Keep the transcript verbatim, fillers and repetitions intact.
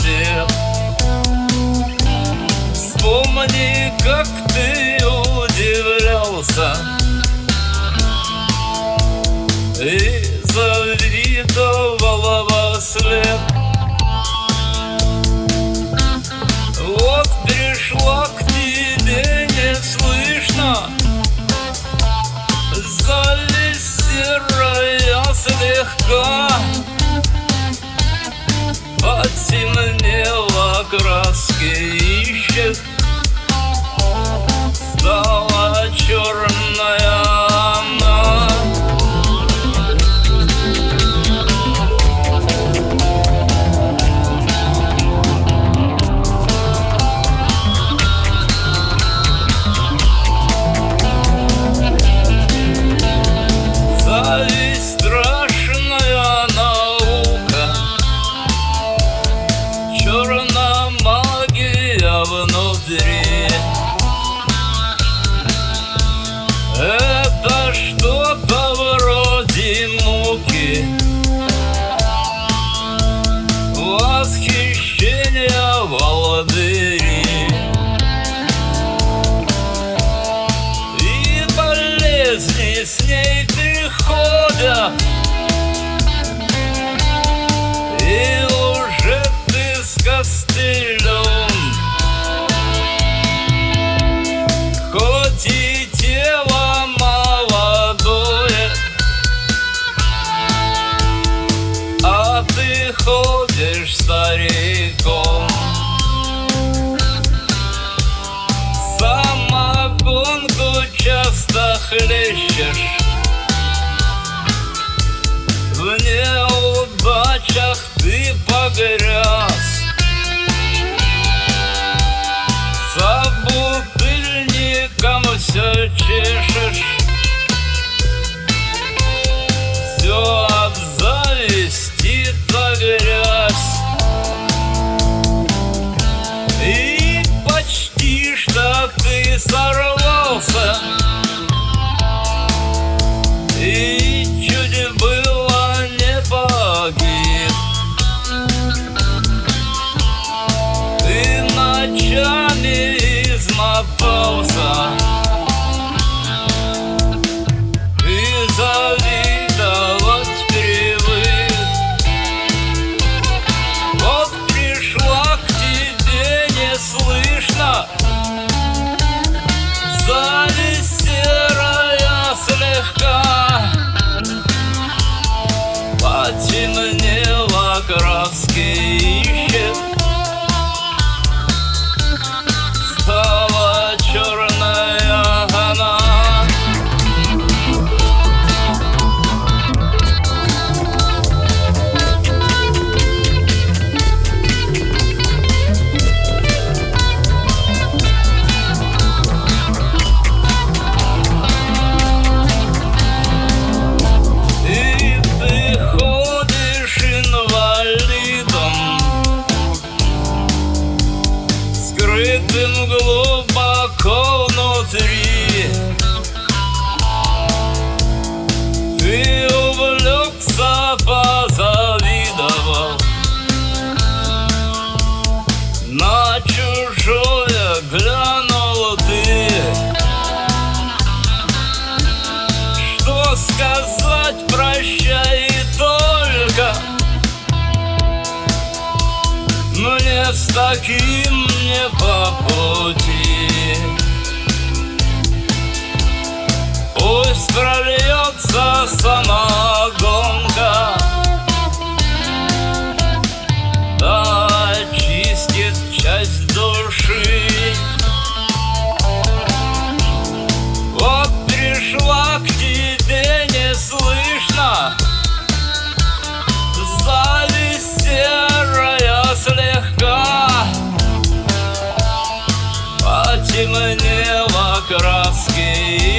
свет. Вспомни, как ты удивлялся и завидовал во след. Вот пришла к тебе неслышно зависть серая слегка, потемнела, краски ищет, стала черная она. Зависть страшная наука, черная магия внутри. Это что-то вроде муки, восхищения волдыри и болезни с ней приходят. И уже ты с костылем, хоть и тело молодое, а ты ходишь стариком. Самогонку часто хлещешь, в неудачах ты погряз. За бутыльником все чешешь, все от зависти та грязь. И почти что ты сорвался, и чуть было не погиб. Ты ночами измотался и завидовать привык. Вот пришла к тебе неслышно зависть серая слегка, потемнела, краски ищет, стала черная она. И ты ходишь инвалидом, скрытым глубоко внутри. Ты увлекся, позавидовал, на чужое глянул ты. Что сказать, прощай только, мне с таким не по пути. Пусть прольется самогонка, да очистит часть души. Вот пришла к тебе неслышно зависть серая слегка, потемнела, краски